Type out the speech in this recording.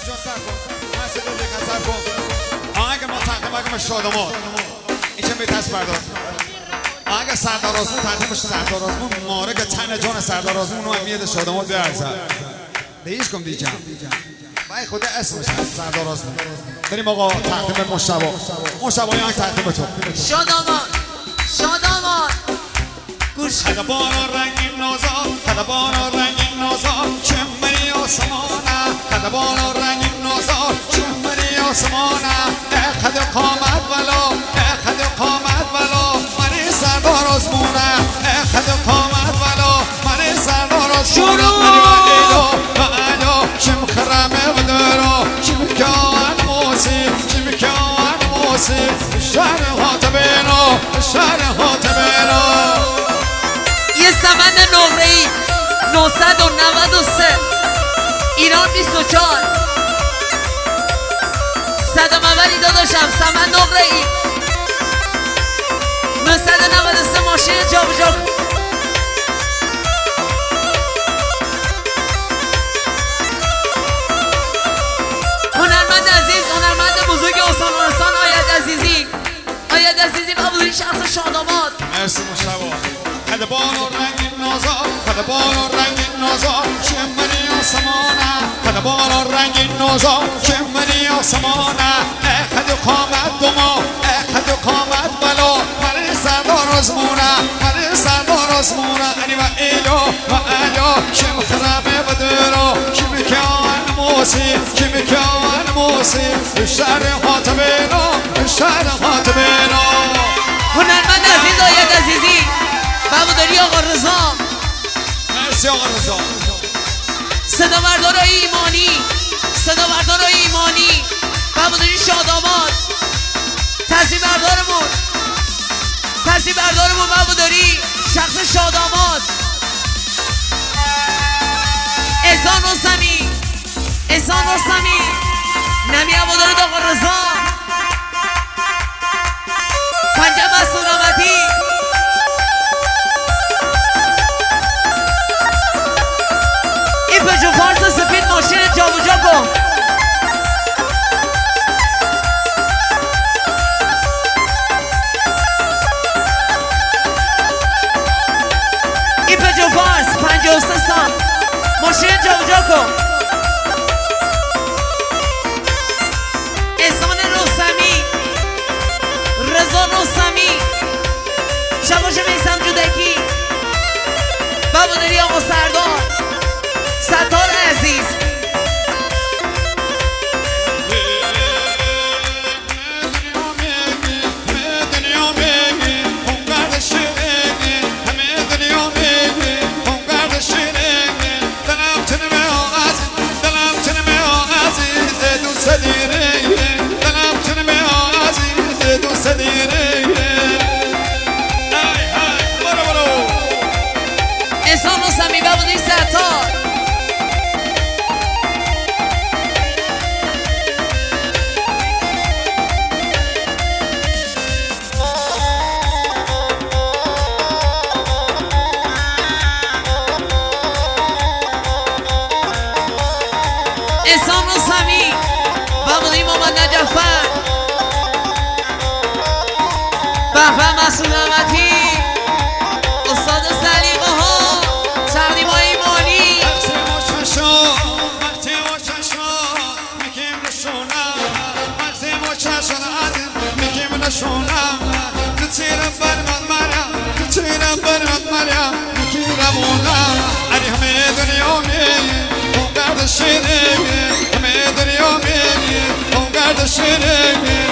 جان سر کن من صدا دیگه سر کن آهنگ ما تقدیم شادمات این چه میترس بردار آهنگ سردار آزمون تقدیم سردار آزمون مارک تن جان سردار آزمون رو امید شادمات بیارزد دیش کم دیجم باید خود اسمش هست سردار آزمون بریم آقا تقدیم مشتبه این آهنگ تقدیم تو شادمات گوش خدبانا رنگین نازا چمنی آسمانه خدبانا رنگین نازا چمنی آسمانه خد قامت ولو منی سردار آزمونه خد قامت ولو منی سردار آزمونه و ایو چم خرمه ودارو چم کان موسی شهر حاتبینو یه سمن نقره‌ای 993 ایران 24 صدم اولی داداشم سمن نقره‌ای 993 ماشین جابجا هنرمند عزیز هنرمند بزرگ استان لرستان آید عزیزی قبولی شخص شادمات مرسی مشتبه خدبانا رنگین نازا چمنی آسمانه خدبانا رنگین نازا چمنی آسمانه خد قامت ولو منی سردار آزمونه انی و ایلو شم خرمه بدرو شم کان موسی شهر حاتبینو هنرمند عزیز آید عزیزی بابوداری آقا رضا مرسی آقا رضا صدا بردار ایمانی بابوداری شادمات تصویر بردارمون بابوداری شخص شادمات احسان رستمی نمی عباداری آقا رضا پنجم از سلامتی این پجو فارس سفید ماشین جابجا کن این پجو فارس 53 سال ماشین جابجا کن احسان رستمی رضا رستمی شباش میسم جودکی بابوداری آقا ستار عزیز احسان رستمی بابوداری ستار احسان رستمی بابوداری محمد نجفر بهبه مسئول امتی استاد سلیقه ها تقدیم های ایمانی وقتی میگیم نشونم تو تیرم برمت مریم میگیرمونم علی همه دنیا میگی اون گرد شیرگی همه دنیا میگی اون گرد شیرگی